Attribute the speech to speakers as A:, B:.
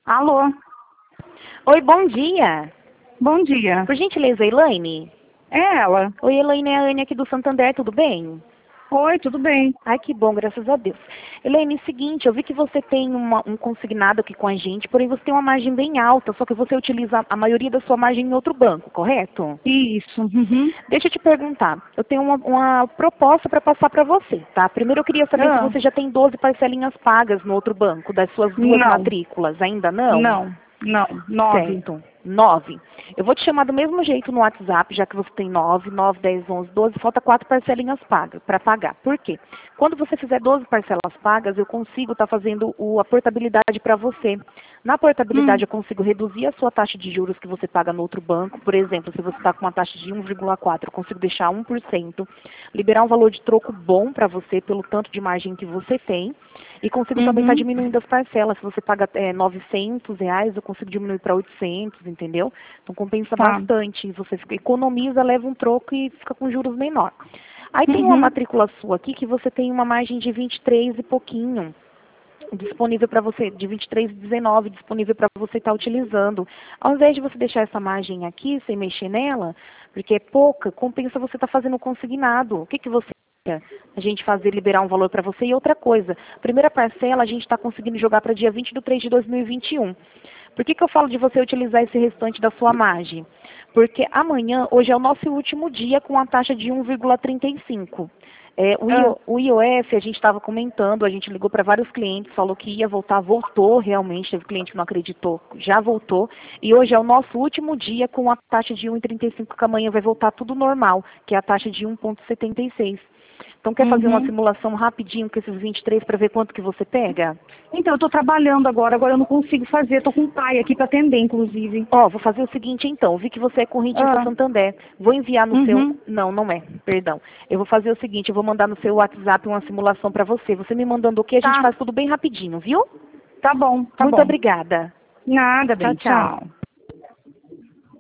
A: Alô,
B: Oi, bom dia.
A: bom dia.
B: Por gentileza, Elaine?
A: É ela.
B: Oi, Elaine, é a Anne aqui do Santander, tudo bem?
A: Oi, tudo bem?
B: Ai, que bom, graças a Deus. Elaine, seguinte, eu vi que você tem um consignado aqui com a gente, porém você tem uma margem bem alta, só que você utiliza a maioria da sua margem em outro banco, correto?
A: Isso. Uhum.
B: Deixa eu te perguntar, eu tenho uma proposta para passar para você, tá? Primeiro eu queria saber se
A: Ah,
B: você já tem 12 parcelinhas pagas no outro banco, das suas duas
A: não,
B: matrículas, ainda não?
A: não. 9.
B: Certo. 9. Eu vou te chamar do mesmo jeito no WhatsApp, já que você tem 9, 10, 11, 12, falta 4 parcelinhas pagas para pagar. Por quê? Quando você fizer 12 parcelas pagas, eu consigo estar fazendo a portabilidade para você. Na portabilidade,
A: Hum,
B: eu consigo reduzir a sua taxa de juros que você paga no outro banco. Por exemplo, se você está com uma taxa de 1,4, eu consigo deixar 1%, liberar um valor de troco bom para você pelo tanto de margem que você tem. E consigo também estar
A: uhum,
B: diminuindo as parcelas. Se você paga R$ 900, eu consigo diminuir para 800, entendeu? Então compensa
A: tá.
B: bastante. Você economiza, leva um troco e fica com juros menor. Aí tem uma
A: Uhum,
B: matrícula sua aqui que você tem uma margem de 23 e pouquinho disponível para você, de 23,19 disponível para você estar utilizando. Ao invés de você deixar essa margem aqui, sem mexer nela, porque é pouca, compensa você estar fazendo consignado. O que que você acha? A gente fazer, liberar um valor para você. E outra coisa, a primeira parcela a gente está conseguindo jogar para dia 20 de 3 de 2021. Por que que eu falo de você utilizar esse restante da sua margem? Porque amanhã, hoje é o nosso último dia com a taxa de 1,35.
A: ah,
B: O IOF, a gente estava comentando, a gente ligou para vários clientes, falou que ia voltar, voltou realmente, teve cliente que não acreditou, já voltou. E hoje é o nosso último dia com a taxa de 1,35, que amanhã vai voltar tudo normal, que é a taxa de 1,76. Então, quer fazer uma
A: uhum.
B: simulação rapidinho com esses 23 para ver quanto que você pega?
A: Então, eu tô trabalhando agora eu não consigo fazer. Tô com o pai aqui para atender, inclusive.
B: Ó, vou fazer o seguinte então. Vi que você é correntista
A: Ah,
B: Santander. Vou enviar no seu.
A: uhum,
B: Não, não é. Perdão. Eu vou fazer o seguinte, eu vou mandar no seu WhatsApp uma simulação para você. Você me mandando o que a gente
A: tá.
B: faz tudo bem rapidinho, viu?
A: Tá bom, tá
B: Muito
A: bom.
B: obrigada.
A: Nada,
B: Tchau,
A: bem,
B: tchau.
A: tchau.